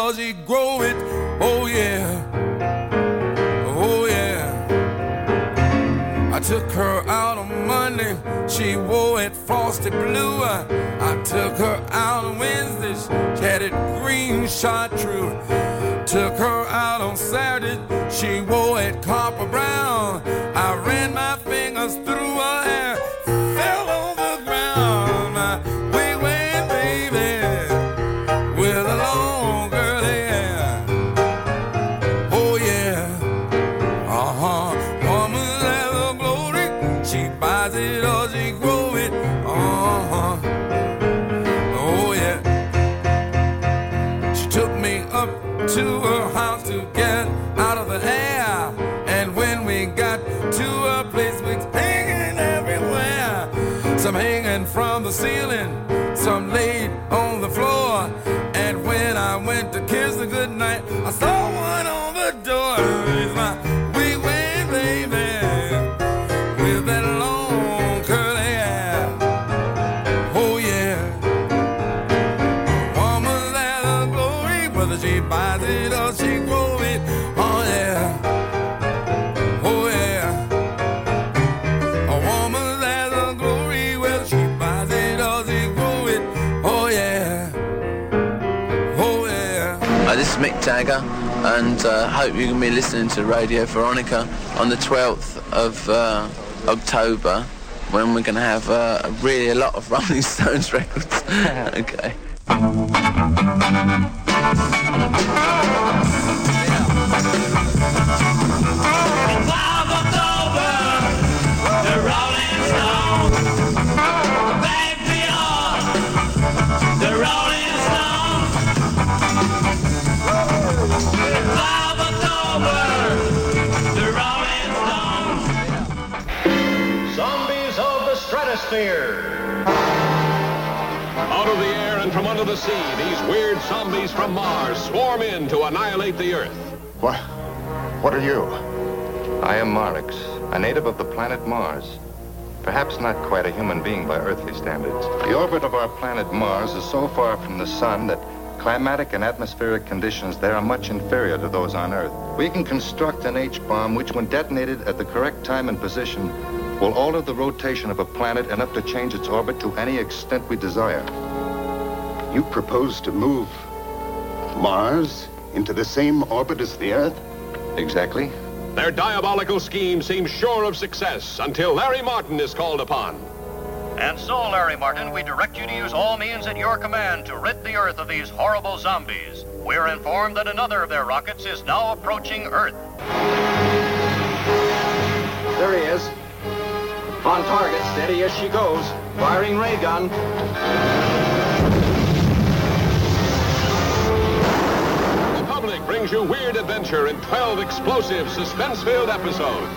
does he grow it? Oh yeah, oh yeah. I took her out on Monday, she wore it frosty blue. I took her out on Wednesday, she had it green chartreuse. Took her out on Saturday, she wore it copper brown. I ran my fingers through her hair, fell on the ground. My way, baby, with a long curly hair. Oh yeah, woman has a glory, she buys it or she grow it. Oh yeah, she took me up to her house to get out of the air. And when we got to a place, we hanging everywhere. Some hanging from the ceiling, some laid on the floor. And when I went to kiss her goodnight, I saw one on the door. It's my wee baby, with that long curly hair. Oh yeah, woman has a glory, whether she buys it or she grows it. Oh yeah, oh yeah. A woman has a glory, whether she buys it or she grows it. Oh yeah, oh yeah. This is Mick Jagger, and hope you're going to be listening to Radio Veronica on the 12th of October, when we're going to have really a lot of Rolling Stones records. Okay. Out of the air and from under the sea, these weird zombies from Mars swarm in to annihilate the Earth. What are you? I am Marix, a native of the planet Mars. Perhaps not quite a human being by earthly standards. The orbit of our planet Mars is so far from the sun that climatic and atmospheric conditions there are much inferior to those on Earth. We can construct an H-bomb which, when detonated at the correct time and position, will alter the rotation of a planet enough to change its orbit to any extent we desire. You propose to move Mars into the same orbit as the Earth? Exactly. Their diabolical scheme seems sure of success until Larry Martin is called upon. And so, Larry Martin, we direct you to use all means at your command to rid the Earth of these horrible zombies. We're informed that another of their rockets is now approaching Earth. There he is. On target, steady as she goes. Firing ray gun. The Public brings you weird adventure in 12 explosive, suspense-filled episodes.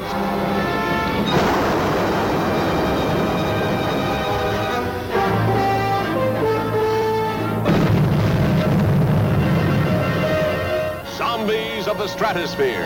Zombies of the Stratosphere.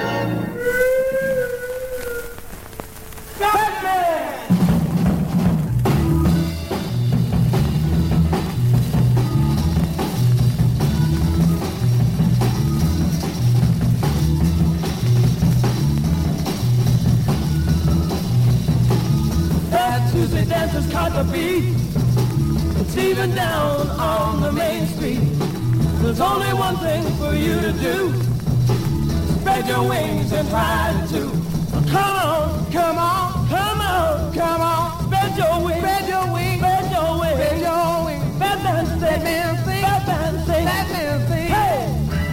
Tuesday dancers caught the beat. It's even down on the main street. There's only one thing for you to do. Spread your wings and ride too. Come on, come on, come on, come on. Spread your wings, spread your wings, spread your wings, spread your wings. Batman sing, Batman sing, Batman sing, Batman sing. Hey!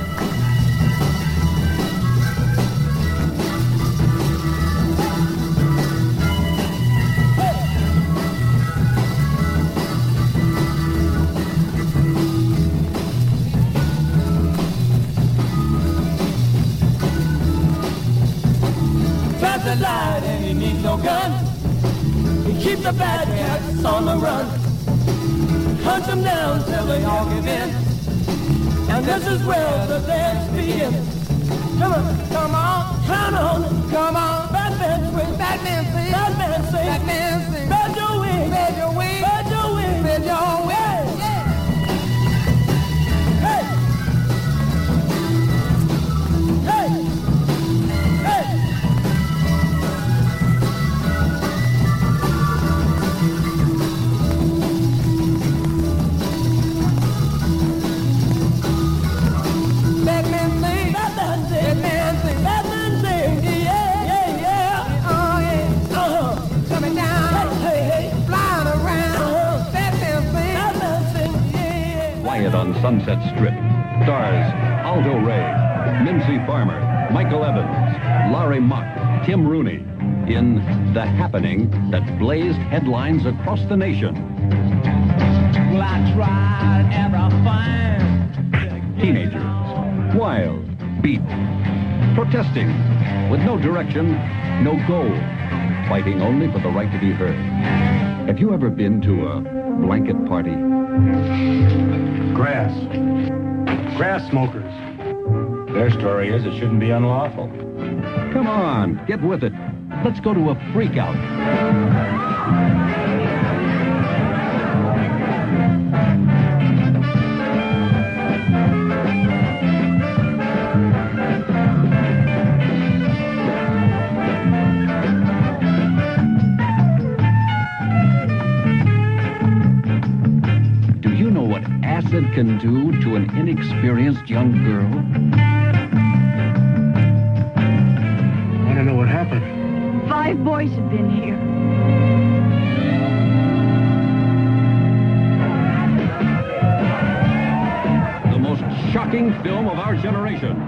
The light and he needs no gun. He keeps the bad cats on the run. Hunt them down till they all give in. And this is where the dance begins. Come on, come on, come on, come on. Batman swing, Batman sing, Batman sing, Batman sing. Spread your wings, spread your wings, spread your wings, spread your wings. Hey! Riot on Sunset Strip. Stars Aldo Ray, Mincy Farmer, Michael Evans, Larry Mock, Tim Rooney in The Happening that blazed headlines across the nation. Well, I tried everything. Teenagers, wild, beat, protesting, with no direction, no goal, fighting only for the right to be heard. Have you ever been to a blanket party? Grass smokers. Their story is it shouldn't be unlawful. Come on, get with it. Let's go to a freakout. Do you know what acid can do to an inexperienced young girl? I want to know what happened. 5 boys have been here. The most shocking film of our generation.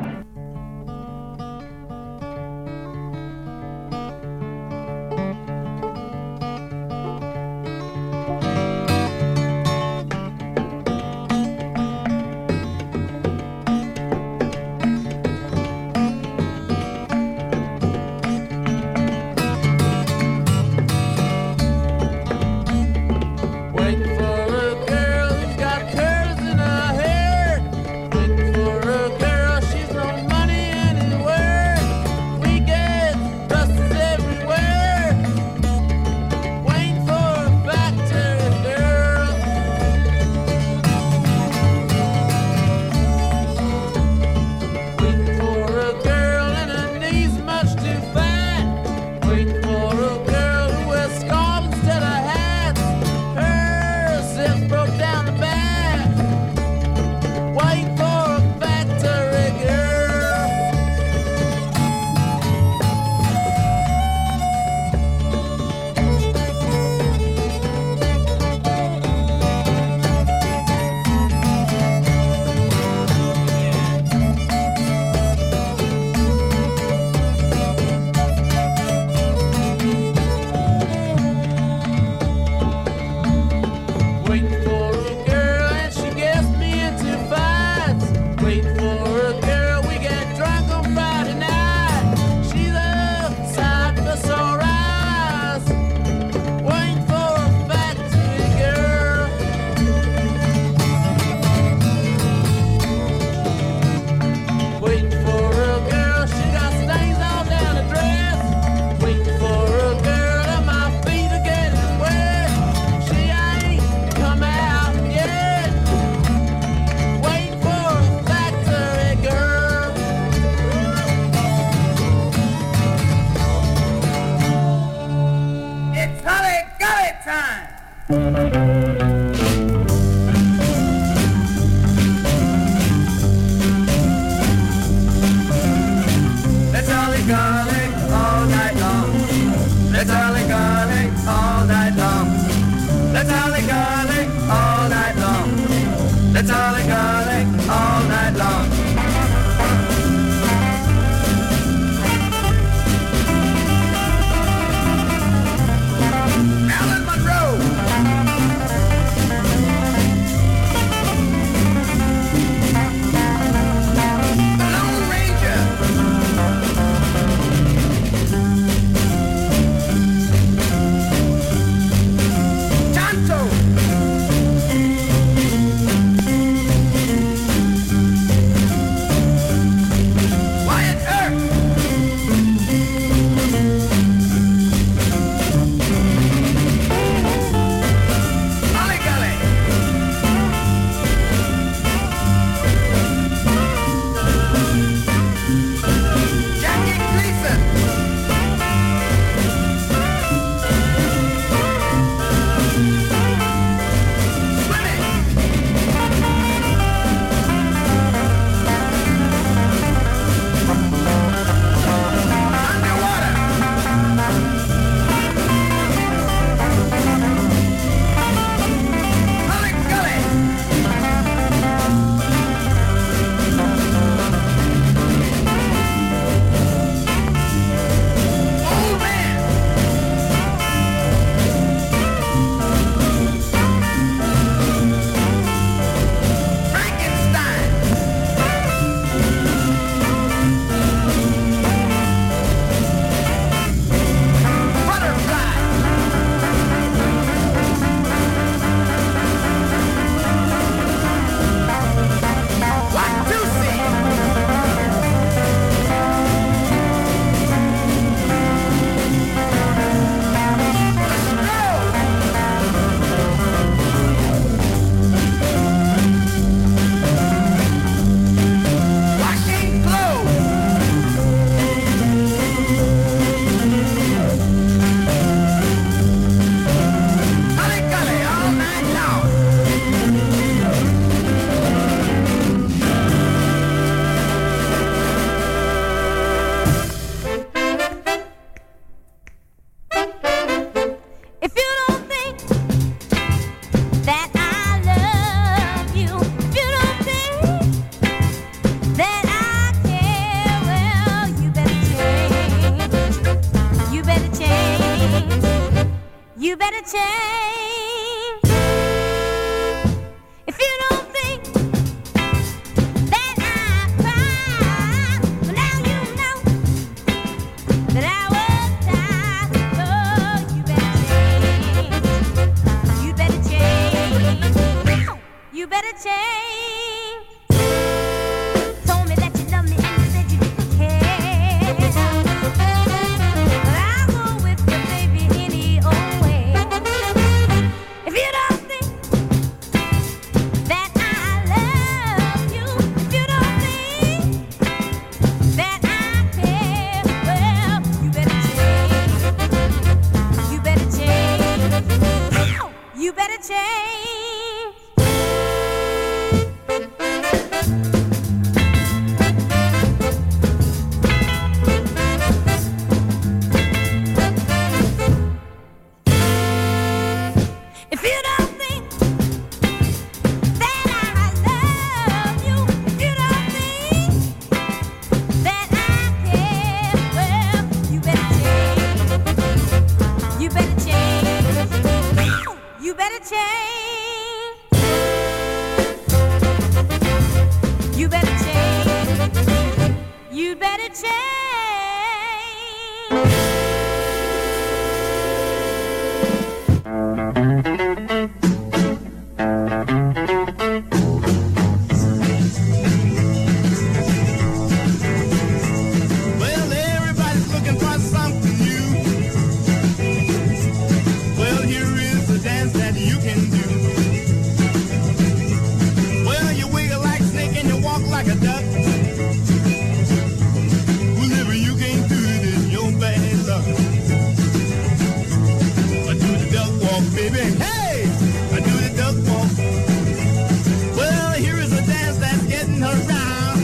If you don't think that I cry, well, now you know that I was tired. So you better change. You better change. You better change. Told me that you love me and you said you didn't care. But I'll go with you, baby, any old way. If you don't think that I love you, if you don't think that I care, well, you better change. You better change. You better change. If you don't think that I love you, if you don't think that I care, well, you better change. You better change. You better change. You better change. You better change. Well, everybody's looking for something new. Well, here is a dance that you can do. Well, you wiggle like a snake and you walk like a duck. Whenever you can't do it, it's your bad luck. I do the duck walk, baby. Hey! I do the duck walk. Well, here is a dance that's getting around.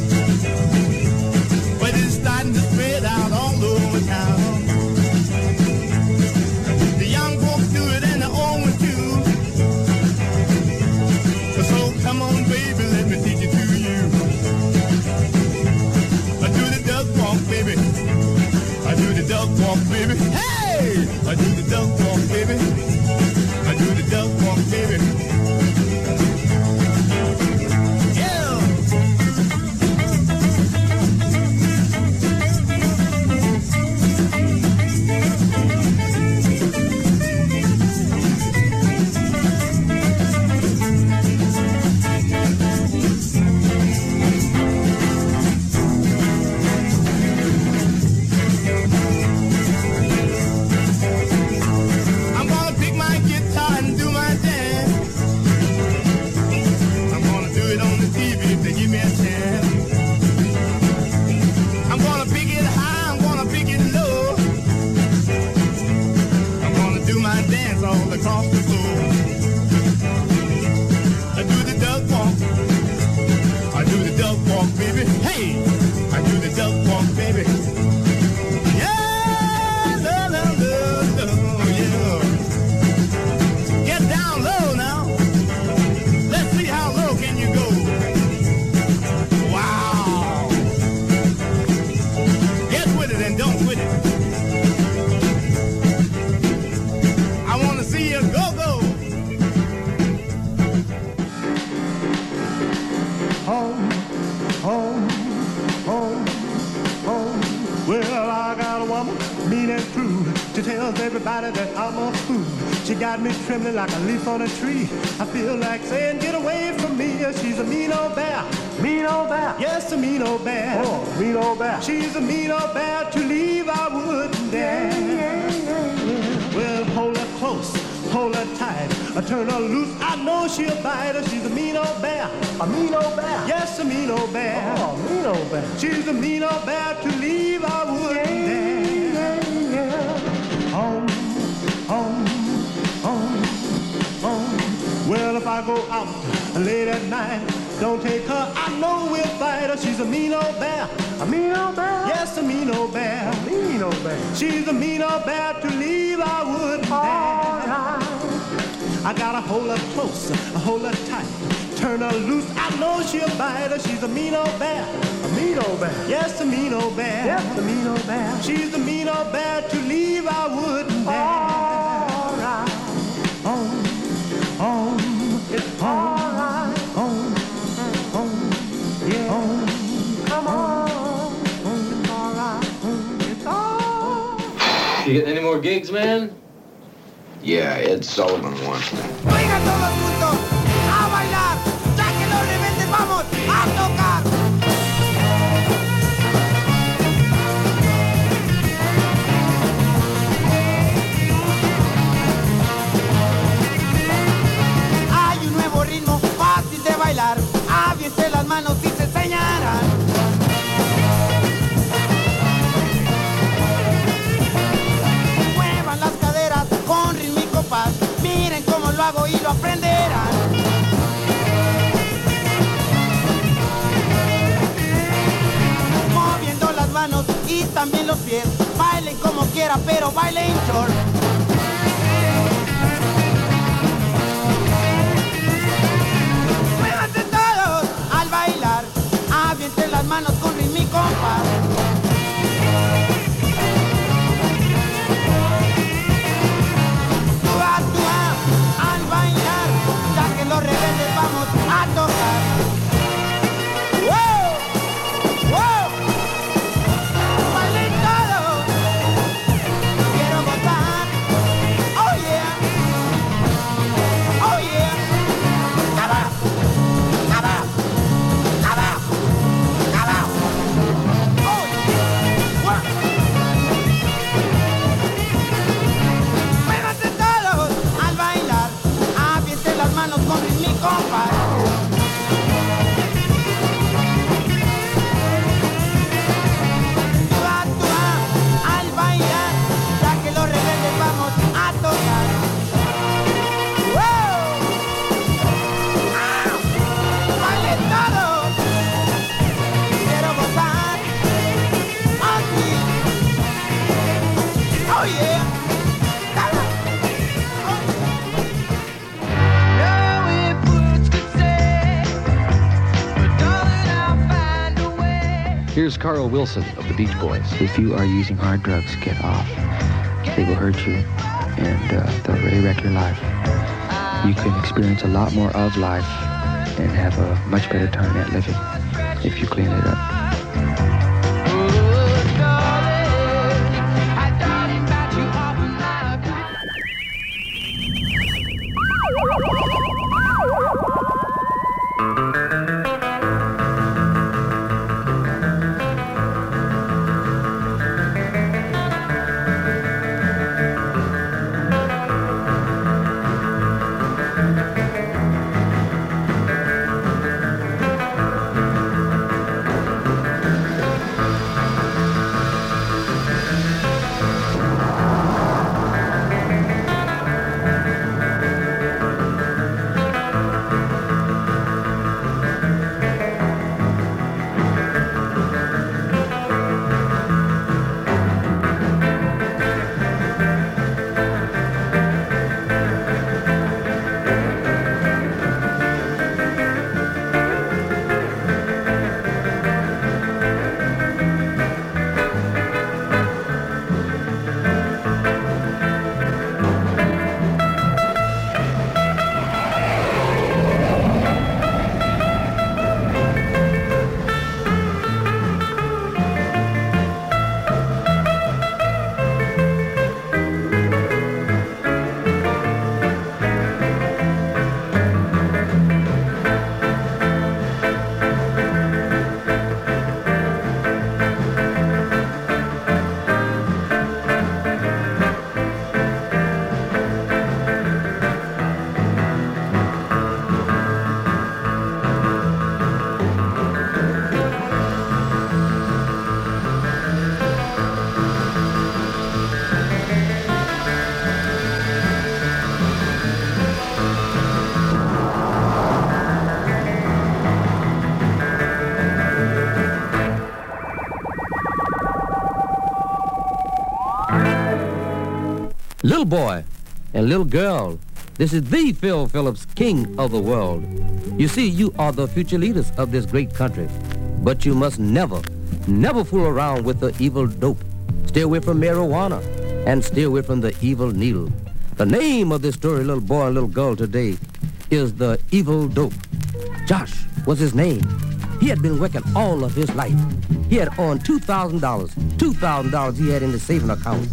But it's starting to spread out all over town. The young folks do it and the old ones too. So come on, baby, let me teach it to you. I do the duck walk, baby. I do the duck walk, baby. Hey! I do the duck walk, baby. I do the duck walk, baby. Yeah! I'm gonna pick my guitar and do my dance. I'm gonna do it on the TV if they give me a chance. I'm gonna pick it high, I'm gonna pick it low. I'm gonna do my dance all across the floor. I do the duck walk. I do the duck walk, baby. Hey! I do the duck walk, baby. Yeah! Love, love, love, love, yeah. Get down low now. Let's see how low can you go. Wow. Get with it and don't quit it. I want to see you go, go. Home, home, home, home. Well, I got a woman, mean and true. She tells everybody that I'm a fool. She got me trembling like a leaf on a tree. I feel like saying, get away from me. She's a mean old bear. Mean old bear? Yes, a mean old bear. Oh, mean old bear. She's a mean old bear. To leave I wouldn't dare. Well, hold her close, hold her tight. I turn her loose, I know she'll bite her. She's a mean old bear. A mean old bear? Yes, a mean old bear. Oh, mean old bear. She's a mean old bear. To leave I wouldn't dare. Home, home, home, home. Well, if I go out late at night, don't take her, I know we'll fight her. She's a mean old bear. A mean old bear? Yes, a mean old bear. A mean old bear. She's a mean old bear. To leave I wouldn't dare. I gotta hold her close, hold her tight. Turn her loose, I know she'll bite her. She's a mean old bear. A mean old bear? Yes, a mean old bear. Yes, a mean old bear. She's a mean old bear. To leave I wouldn't dare. All right. gigs, man? Yeah, Ed Sullivan won. Oigan todos juntos a bailar, ya que los rebeldes vamos a tocar. Hay un nuevo ritmo fácil de bailar, aviente las manos y se enseñarán. Muevan las caderas con ritmo y compás, miren cómo lo hago y lo aprenderán. Moviendo las manos y también los pies, bailen como quiera, pero bailen short. Muévanse todos al bailar, avienten las manos con ritmo y compás. Al bailar, ya que los rebeldes vamos a tocar. ¡Wow! ¡Wow! ¡Bailen todos! Quiero gozar. ¡Oh yeah! ¡Oh yeah! ¡Caba! ¡Caba! ¡Caba! ¡Caba! ¡Oh yeah! ¡Wow! ¡Muévanse todos al bailar! Avienten las manos con ritmo y compás. Al bailar, ya que los rebeldes vamos a tocar. ¡Wow! ¡Ah! ¡Bailen todos! Quiero gozar aquí. ¡Oh yeah! Here's Carl Wilson of the Beach Boys. If you are using hard drugs, get off. They will hurt you, and they'll really wreck your life. You can experience a lot more of life and have a much better time at living if you clean it up. Little boy and little girl, this is the Phil Phillips, king of the world. You see, you are the future leaders of this great country, but you must never fool around with the evil dope. Stay away from marijuana and stay away from the evil needle. The name of this story, little boy and little girl, today is the evil dope. Josh was his name. He had been working all of his life. He had earned $2,000 he had in the saving account.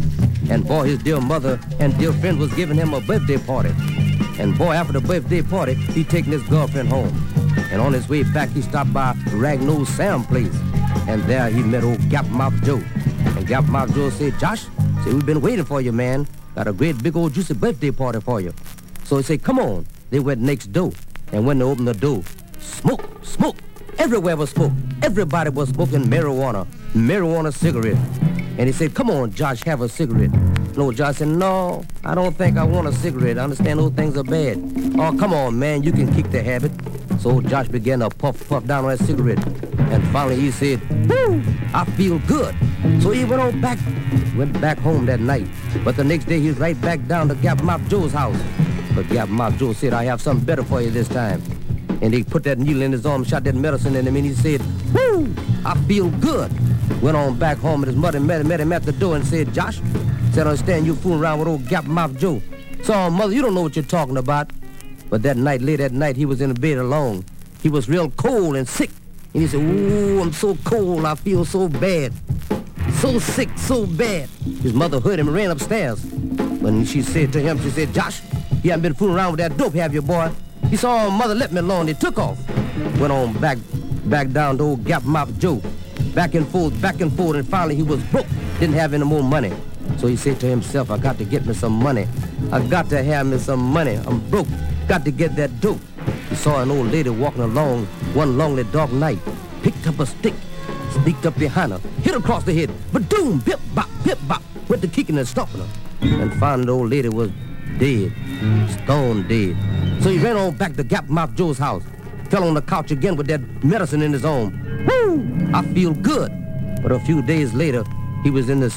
And boy, his dear mother and dear friend was giving him a birthday party. And boy, after the birthday party, he taking his girlfriend home. And on his way back, he stopped by Ragnosed Sam place. And there he met old Gap-Mouth Joe. And Gap-Mouth Joe said, Josh, say, we've been waiting for you, man. Got a great big old juicy birthday party for you. So he said, come on. They went next door. And when they opened the door, smoke, smoke. Everywhere was smoke. Everybody was smoking marijuana cigarette. And he said, come on, Josh, have a cigarette. And old Josh said, no, I don't think I want a cigarette. I understand those things are bad. Oh, come on, man, you can kick the habit. So old Josh began to puff down on that cigarette. And finally he said, woo, I feel good. So he went back home that night. But the next day he was right back down to Gap-Mouth Joe's house. But Gap-Mouth Joe said, I have something better for you this time. And he put that needle in his arm, shot that medicine in him, and he said, woo, I feel good. Went on back home, and his mother met him at the door and said, Josh, said, I understand you fooling around with old Gap-Mouth Joe. So, mother, you don't know what you're talking about. But late that night, he was in the bed alone. He was real cold and sick. And he said, ooh, I'm so cold, I feel so bad. So sick, so bad. His mother heard him and ran upstairs. When she said to him, she said, Josh, you haven't been fooling around with that dope, have you, boy? He saw mother let me alone. They took off. Went on back down to old Gap-Mouth Joe. Back and forth, and finally he was broke. Didn't have any more money. So he said to himself, I got to get me some money. I got to have me some money. I'm broke. Got to get that dope. He saw an old lady walking along one lonely dark night. Picked up a stick, sneaked up behind her, hit her across the head. Ba-doom, bip-bop, bip-bop. Went to kicking and stomping her. And finally the old lady was dead, stone dead. So he ran on back to Gap-Mouth Joe's house. Fell on the couch again with that medicine in his arm. Woo! I feel good. But a few days later, he was in the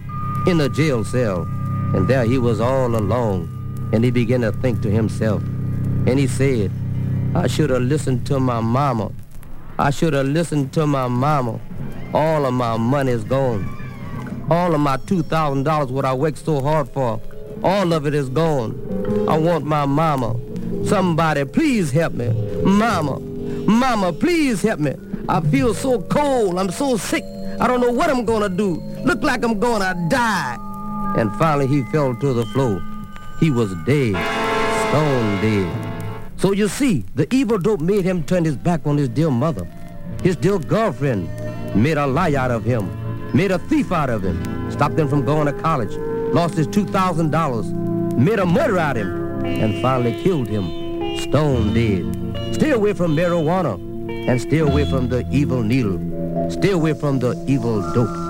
jail cell. And there he was all alone. And he began to think to himself. And he said, I should have listened to my mama. I should have listened to my mama. All of my money is gone. All of my $2,000 what I worked so hard for, all of it is gone. I want my mama. Somebody, please help me. Mama, please help me. I feel so cold. I'm so sick. I don't know what I'm gonna do. Look like I'm gonna die. And finally he fell to the floor. He was dead, stone dead. So you see, the evil dope made him turn his back on his dear mother. His dear girlfriend made a lie out of him, made a thief out of him, stopped him from going to college, lost his $2,000, made a murderer out of him, and finally killed him, stone dead. Stay away from marijuana, and stay away from the evil needle. Stay away from the evil dope.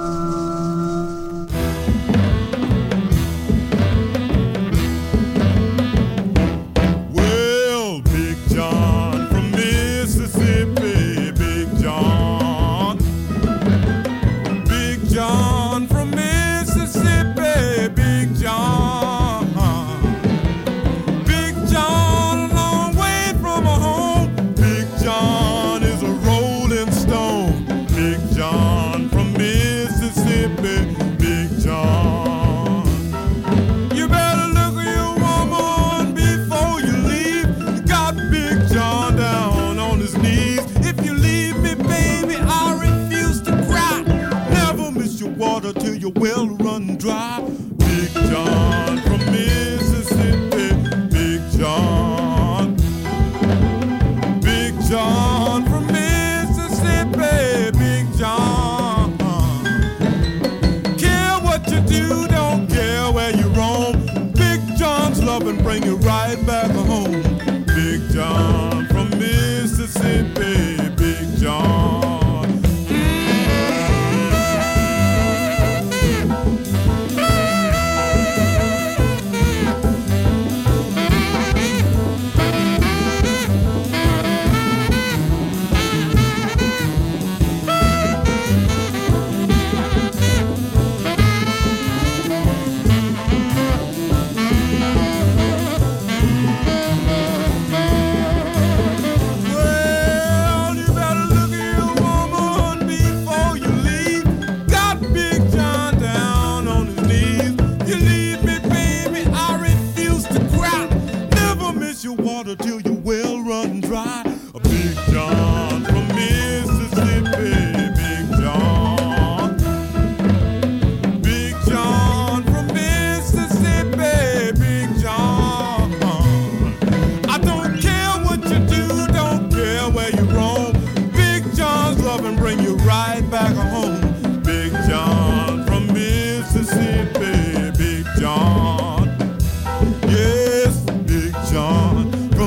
Well run dry. Big John from Mississippi. Big John. Big John from Mississippi. Big John. Care what you do, don't care where you roam. Big John's love and bring you right back home. Big John from Mississippi. Big John. Till your well run dry. A Big John from Mississippi. Big John. Big John from Mississippi.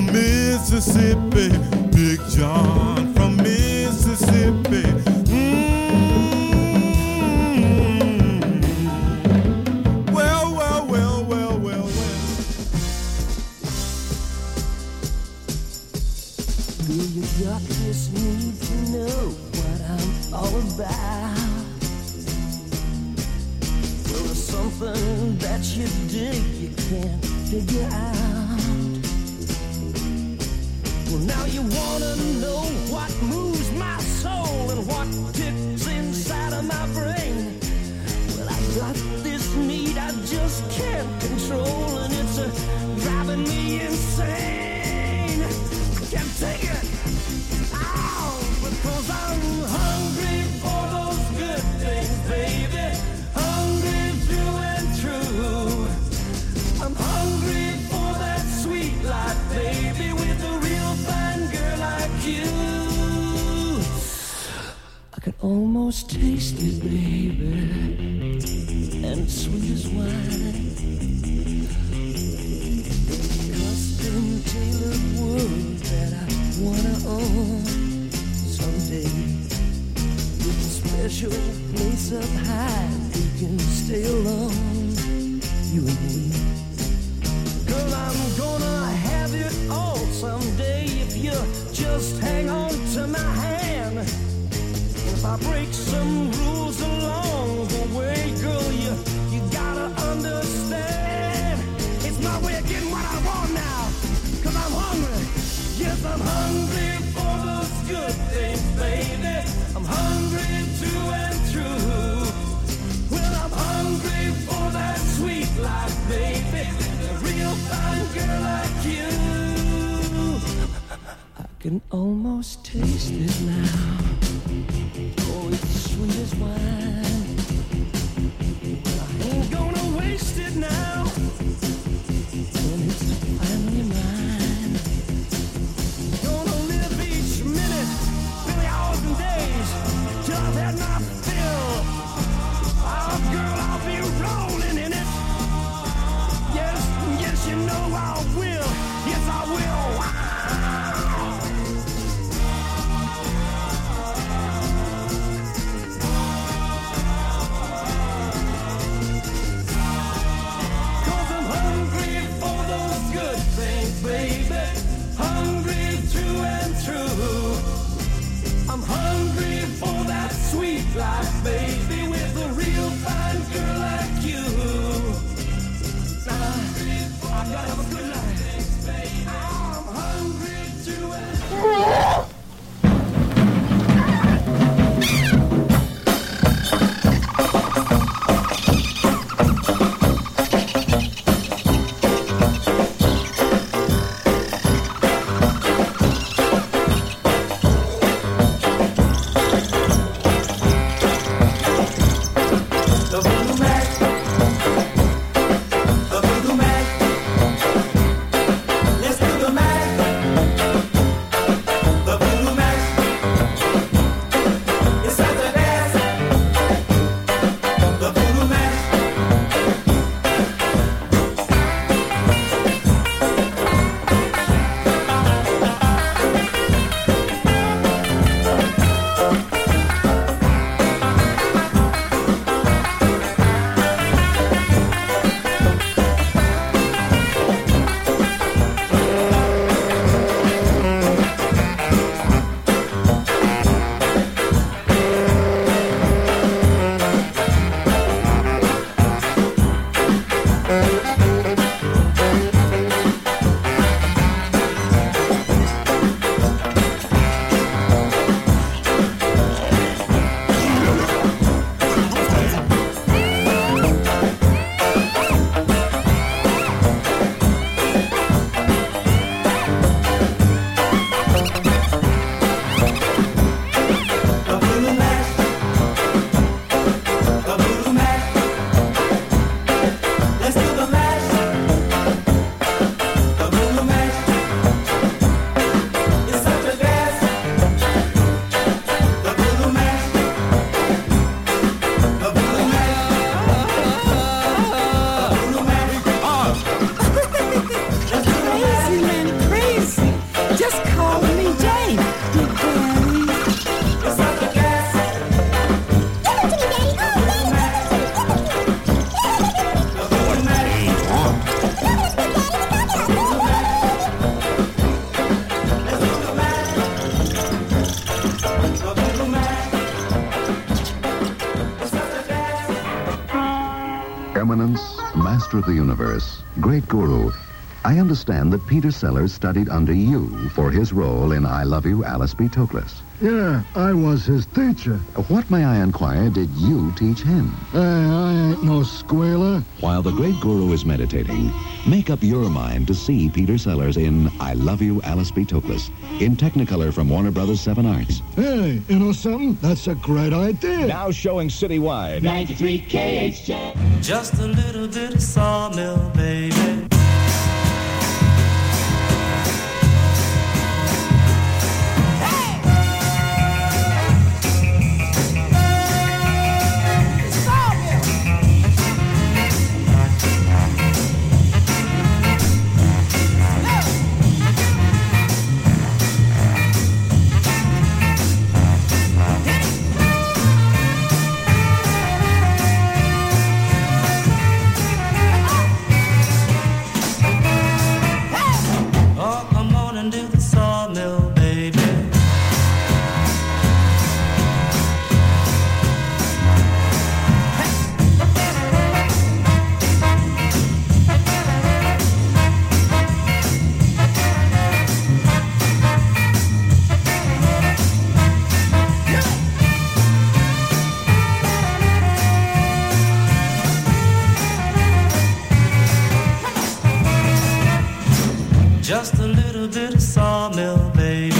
from Mississippi. Big John from Mississippi. Well, well, well, well, well, well. Girl, you got this need to know what I'm all about. Well, there's something that you dig you can't figure out. Well, now you wanna know what moves my soul and what ticks inside of my brain. Well, I got this need I just can't control, and it's driving me insane. I can't take it. Ow, because I'm hungry for those good things, baby. Hungry through and through. I'm hungry for that sweet life, baby, with a real fine girl like you. I can almost taste it, baby, and sweet as wine. Custom tailored world that I wanna own someday. With a special place up high, we can stay alone, you and me. Girl, I'm gonna have it all someday if you just hang on to my hand. If I break some rules along the way, girl, you gotta understand. It's my way of getting what I want now, 'cause I'm hungry. Yes, I'm hungry for those good things, baby. I'm hungry through and through. Well, I'm hungry for that sweet life, baby. A real fine girl like you. I can almost taste it now. Oh, it's sweet as wine. I ain't gonna waste it now. When it's finally mine. Gonna live each minute, really hours and days, till I've had my fill. Oh, girl, I'll be rolling in it. Yes, yes, you know I will. Yes, I will. Wow. of the universe, great guru, I understand that Peter Sellers studied under you for his role in I Love You, Alice B. Toklas. Yeah, I was his teacher. What, may I inquire, did you teach him? I ain't no squealer. While the great guru is meditating, make up your mind to see Peter Sellers in I Love You, Alice B. Toklas, in Technicolor from Warner Brothers 7 Arts. Hey, you know something? That's a great idea. Now showing citywide. 93 KHJ. Just a little bit of sawmill, baby. Just a little bit of sawmill, baby.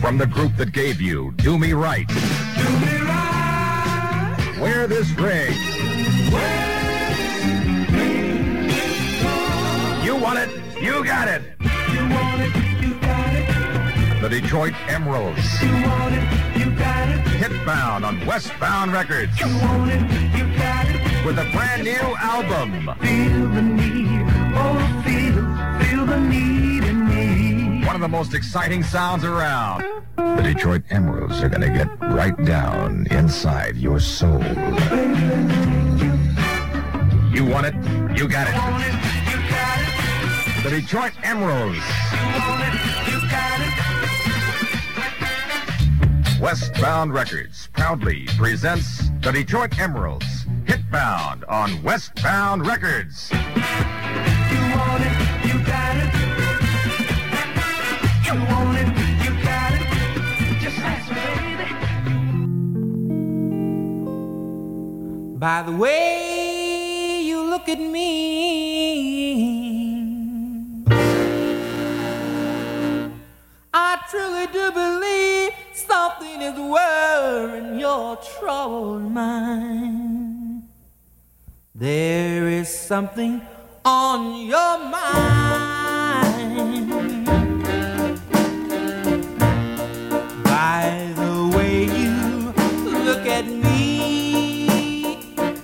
from the group that gave you Do Me Right. Do me right. Wear This Ring. You want it, you got it. You want it, you got it. The Detroit Emeralds. You want it, you got it. Hitbound on Westbound Records. You want it, you got it. With a brand new album. Feel the need, oh feel the need in me. One of the most exciting sounds around. The Detroit Emeralds are gonna get right down inside your soul. You want it, you got it. The Detroit Emeralds. Westbound Records proudly presents the Detroit Emeralds, Hitbound on Westbound Records. You want it, you got it. You want it, you got it. Just ask me, baby. By the way you look at me, I truly do believe something is worrying your troubled mind. There is something on your mind. By the way you look at me,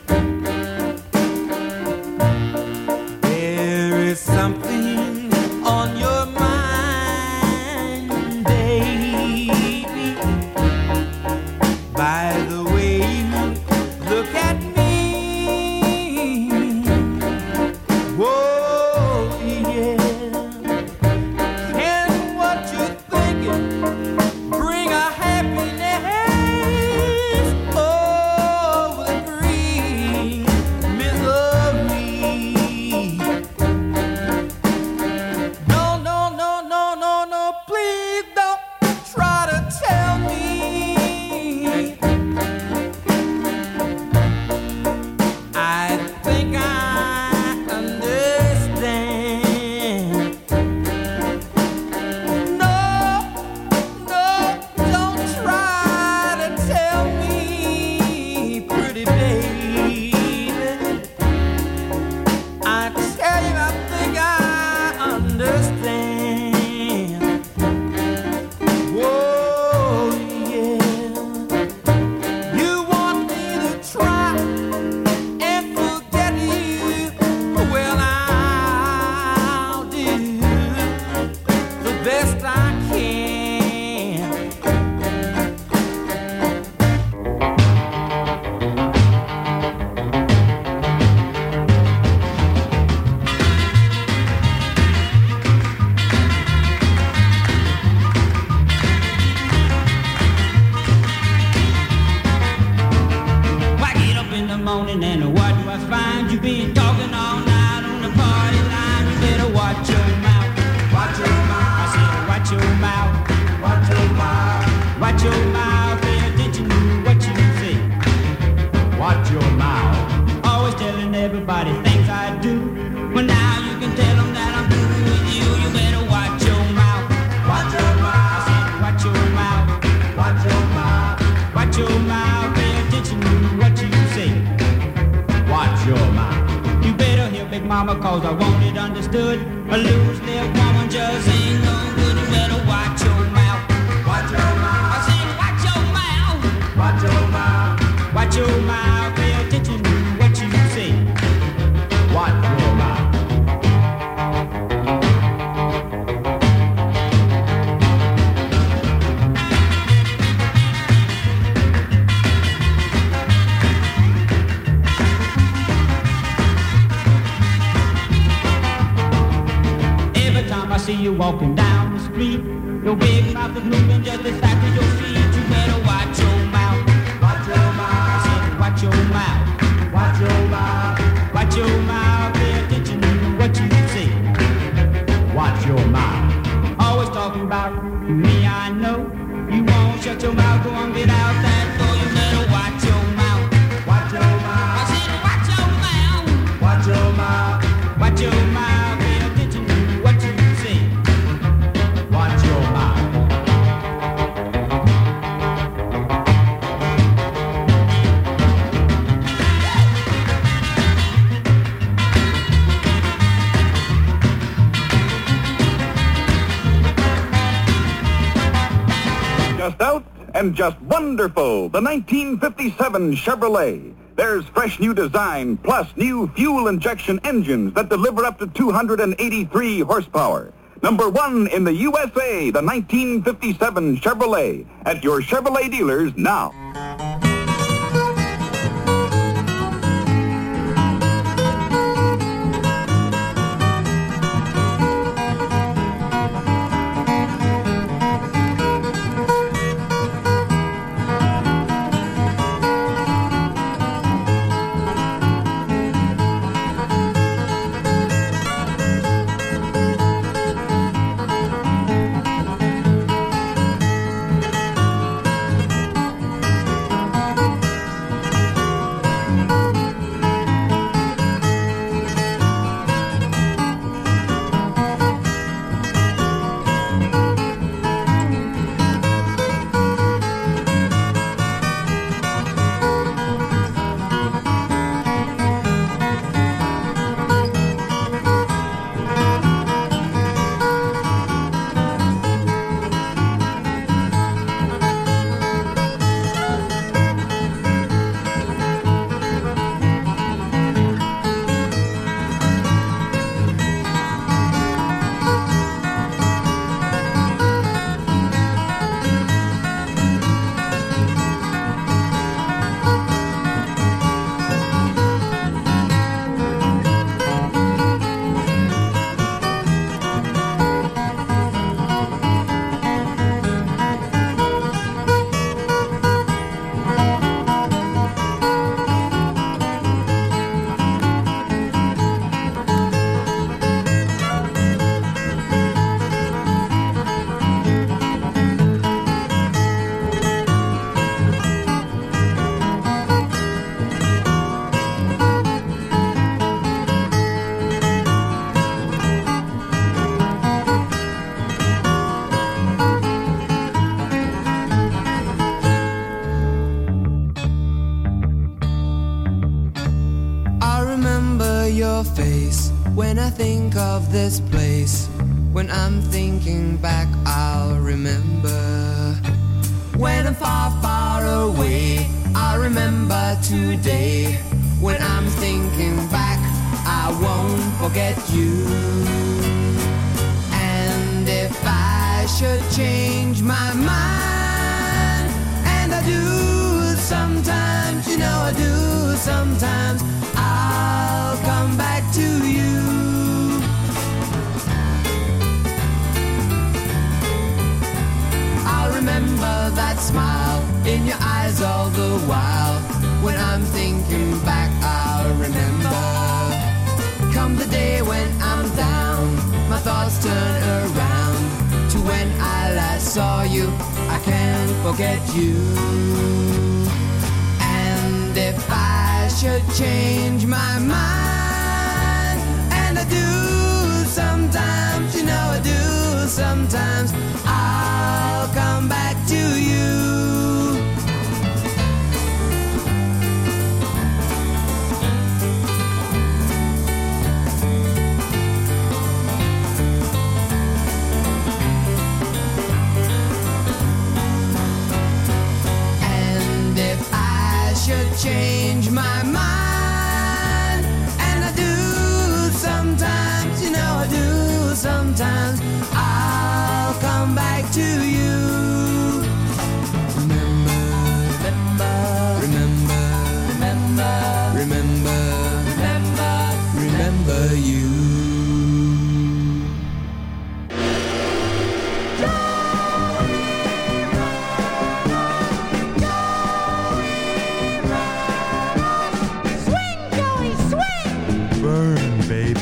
there is something on your mind, baby. By the way you look at me, whoa, yeah. And what you're thinking, bring a happiness over the green misery. No, no, no, no, no, no, please don't try to tell me. I think I understand. No, no, don't try to tell me, pretty baby. I tell you, I think I understand. Whoa, yeah. You want me to try and forget you? Well, I'll do the best I can. I get up in the morning and what do I find? You been talking all night on the party line. You better watch your mouth. Watch your mouth. I said watch your mouth. Watch your mouth. Watch your mouth. Pay attention to what you say. Watch your mouth. Always telling everybody things I do. Well, now you can tell them that I'm through with you. You better watch your mouth. Watch your mouth. I said watch your mouth. Watch your mouth. Watch your mouth. Pay attention to what you say. Watch your mouth. You better hear Big Mama, cause I want it understood. A loose little woman just ain't no good. You better watch your mouth. Watch your mouth. I said watch your mouth. Watch your mouth. Watch your mouth. Pay attention to what you say. Watch your mouth. Every time I see you walking down the street, your big mouth is moving just as fast as your feet. You better watch your mouth. Watch your mouth. I said watch your mouth. Watch your mouth. Watch your mouth. Pay attention to what you say. Watch your mouth. Always talking about me, I know. You won't shut your mouth, go on, get out that door. You better watch your mouth. Watch your mouth. I said watch your mouth. Watch your mouth. Watch your mouth. Pay attention to what you say. Watch your mouth. Just out and just wonderful, the 1957 Chevrolet. There's fresh new design plus new fuel injection engines that deliver up to 283 horsepower. Number one in the USA, the 1957 Chevrolet. At your Chevrolet dealers now. Face when I think of this place. When I'm thinking back, I'll remember. When I'm far, far away, I'll remember today. When I'm thinking back, I won't forget you. And if I should change my mind, and I do sometimes, you know I do sometimes, I'll come back to you. I'll remember that smile in your eyes all the while. When I'm thinking back, I'll remember. Come the day when I'm down, my thoughts turn around to when I last saw you. I can't forget you. And if I should change my mind, and I do sometimes, you know I do sometimes, I'll come back to you. And if I should change my mind, and I do sometimes, you know I do sometimes, I'll come back to you. Remember, remember, remember, remember, remember, remember, remember you. Burn, baby.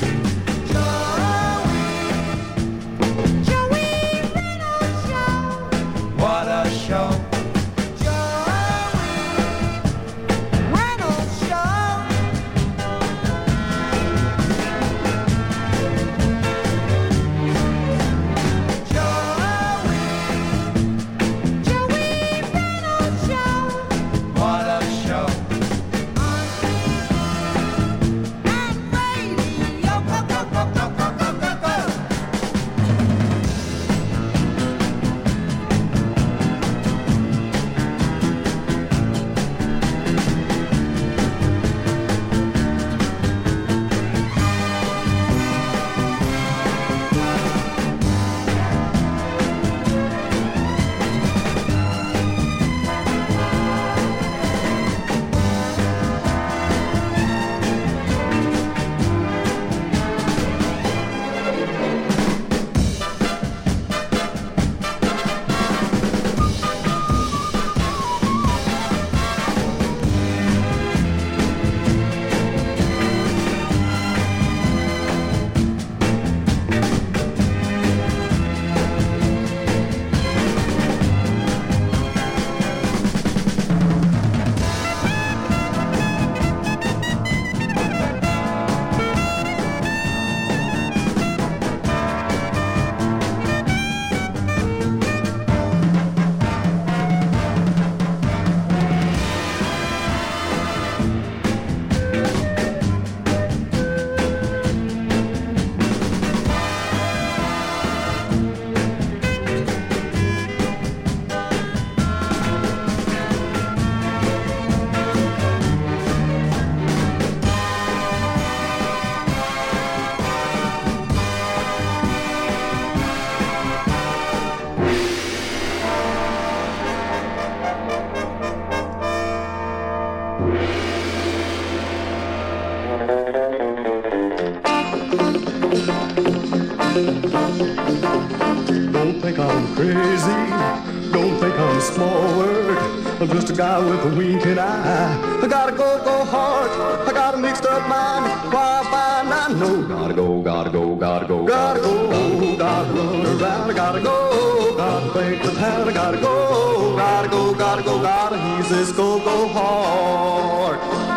think I'm crazy. Don't think I'm a small word. I'm just a guy with a winking eye. I gotta go, go hard. I got a mixed up mind. Why find I know. Gotta go, gotta go, gotta go, gotta go. Gotta run around. I gotta go. Gotta think the town. I gotta go. Gotta go, gotta go, gotta. He says go, go hard.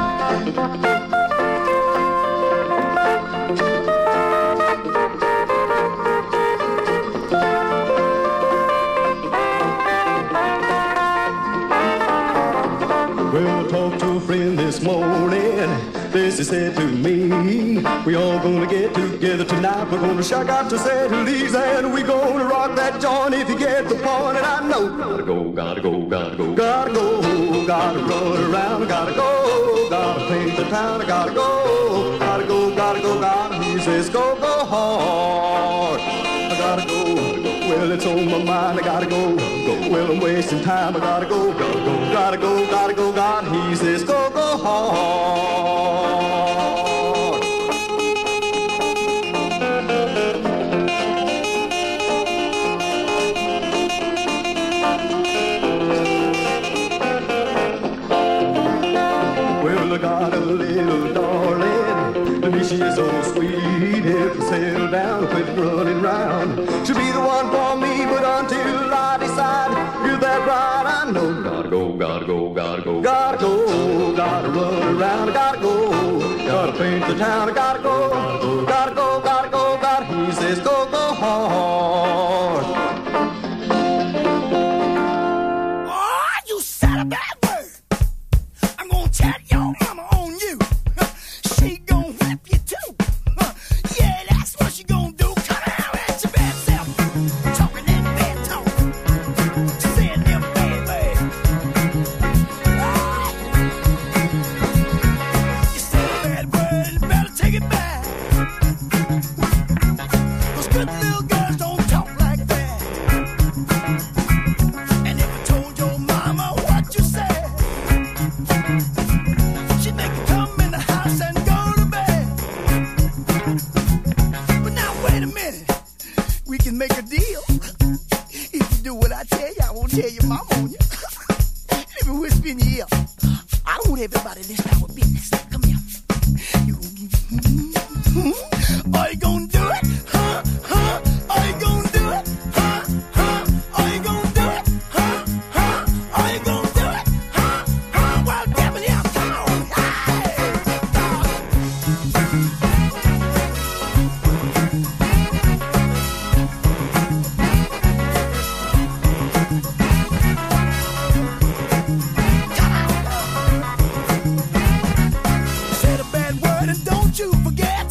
Well, I talked to a friend this morning. This he said to me, we all gonna get together tonight. We're gonna shock out to St. Louise and we gonna rock that joint if you get the point. And I know gotta go, gotta go, gotta go, gotta go, gotta run around, gotta go, gotta paint the town, I gotta go, gotta go, gotta go, gotta. He says go, go hard. I gotta go, well it's on my mind, I gotta go, go. Well I'm wasting time, I gotta go, gotta go, gotta go, gotta go, gotta. He says go, go hard. Well I got a little darling, she is so sweet. If I settle down, quit running round. She'll be the one for me, but until I decide, you're that right, I know. Gotta go, gotta go, gotta go, gotta go, gotta run around, gotta go, gotta paint the town, I gotta go, gotta go, gotta go, gotta. He says go, go hard. Oh, you said a bad word. I'm gonna tell your mama on you. She gon' whip you too. Yeah, that's what she gon' do. Come out at your bad self. Talking that bad talk. Saying them baby. You said a bad word, you better take it back. 'Cause good little girls don't talk like that. And if I told your mama what you said, she'd make you come in the house and go to bed. But now wait a minute, we can make a deal. If you do what I tell you, I won't tell your mama on you. Let me whisper in your ear. I don't want everybody listening to our business. Come here. Are you gonna do it? Huh? Huh? Are you gonna do it? Huh? Huh? Are you gonna do it? Huh? Huh? Are you gonna do it? Huh? Huh? Well, damn it, yeah, come on. Said a bad word and don't you forget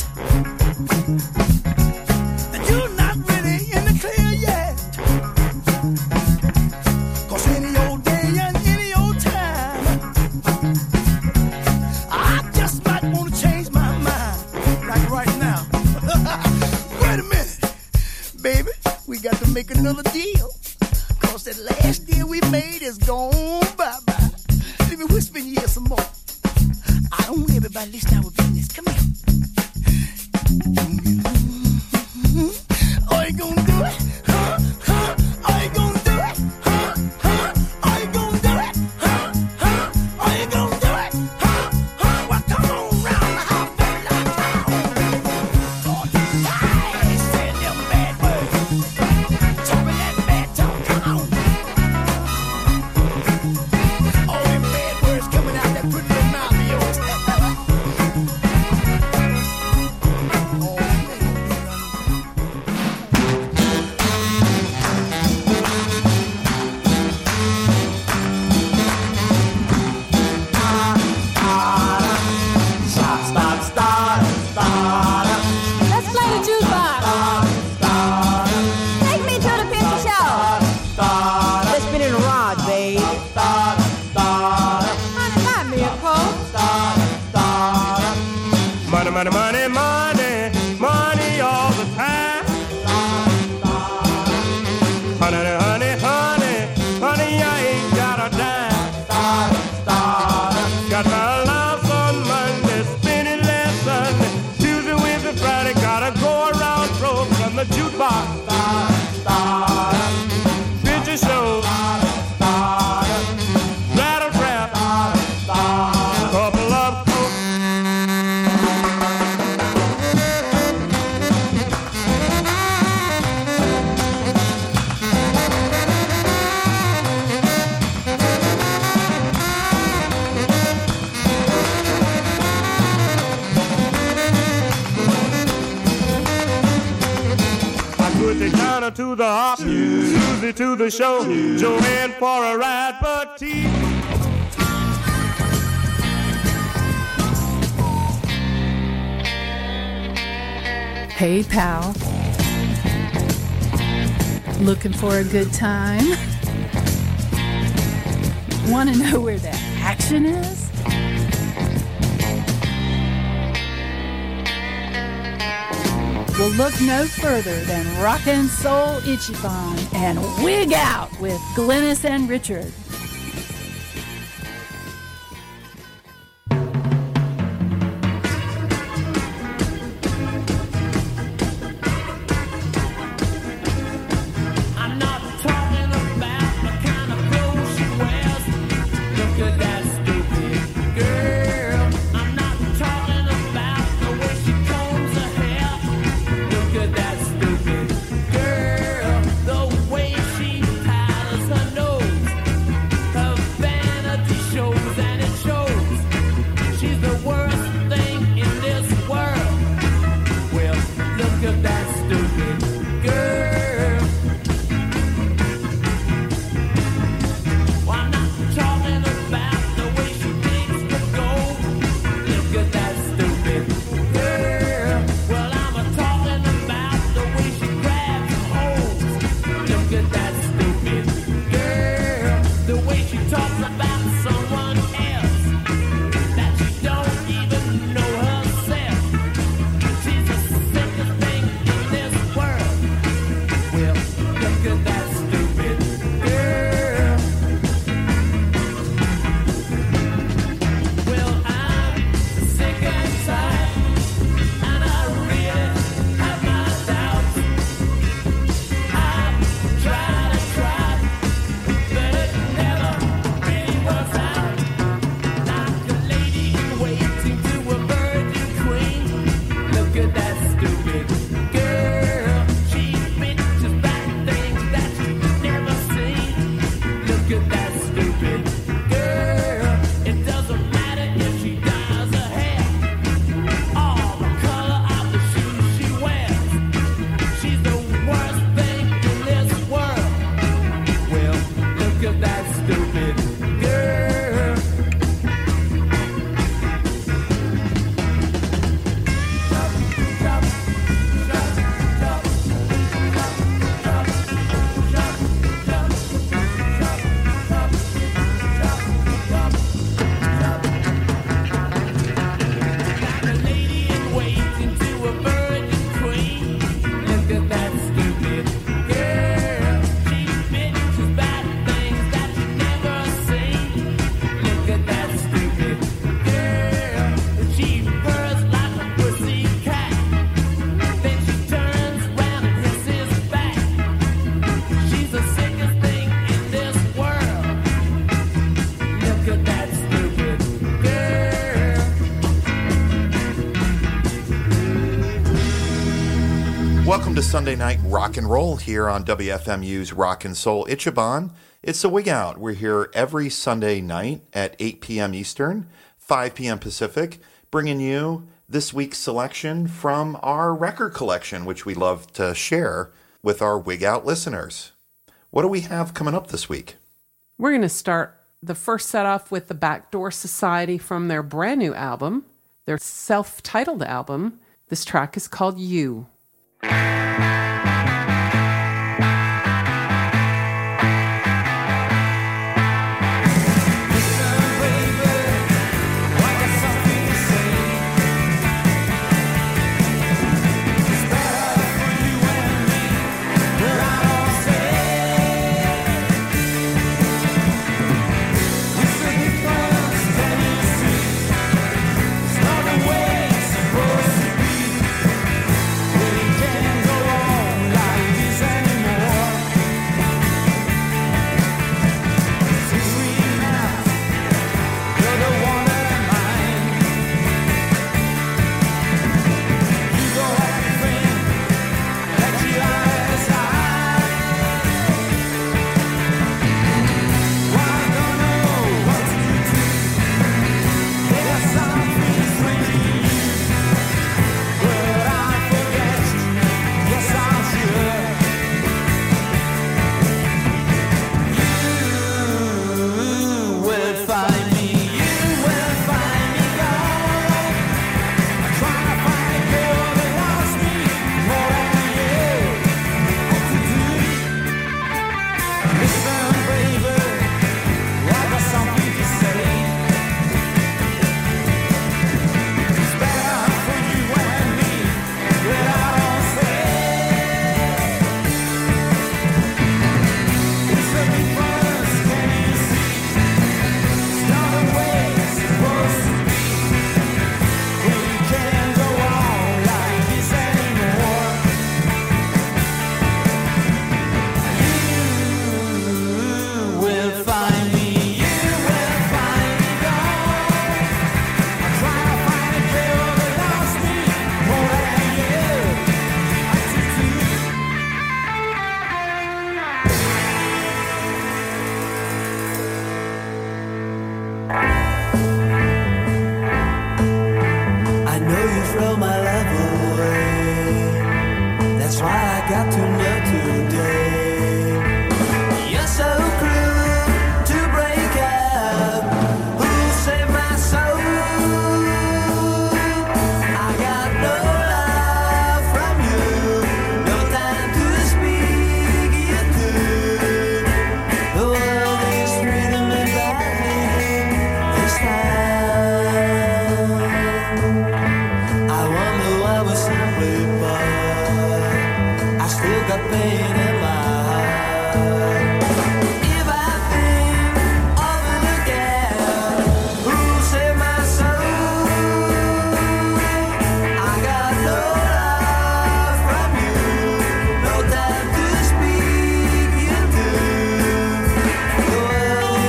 that you're not really in the clear yet. 'Cause any old day and any old time, I just might want to change my mind. Like right now. Wait a minute. Baby, we got to make another deal. 'Cause that last deal we made is gone bye-bye. Let me whisper in your ear some more. I don't want everybody listening to our business. Come here. Are you gonna do it? Huh? Huh? Are you gonna do it? Huh? Huh? Are you gonna do it? Huh? Huh? Are you gonna do it? Huh? Huh? Well, come on round the house, baby, like town. I said them bad words. Talking that bad talk, come on. All them bad words coming out that pretty little mouth of yours. the hop, Susie to the show, Joanne for a ride, Petite. Hey, pal. Looking for a good time? Want to know where the action is? Well, look no further than Rockin' Soul Ichiban and Wig Out with Glennis and Richard. Welcome to Sunday Night Rock and Roll here on WFMU's Rockin' Soul Ichiban. It's a Wig Out. We're here every Sunday night at 8 p.m. Eastern, 5 p.m. Pacific, bringing you this week's selection from our record collection, which we love to share with our Wig Out listeners. What do we have coming up this week? We're going to start the first set off with the Backdoor Society from their brand new album, their self-titled album. This track is called You.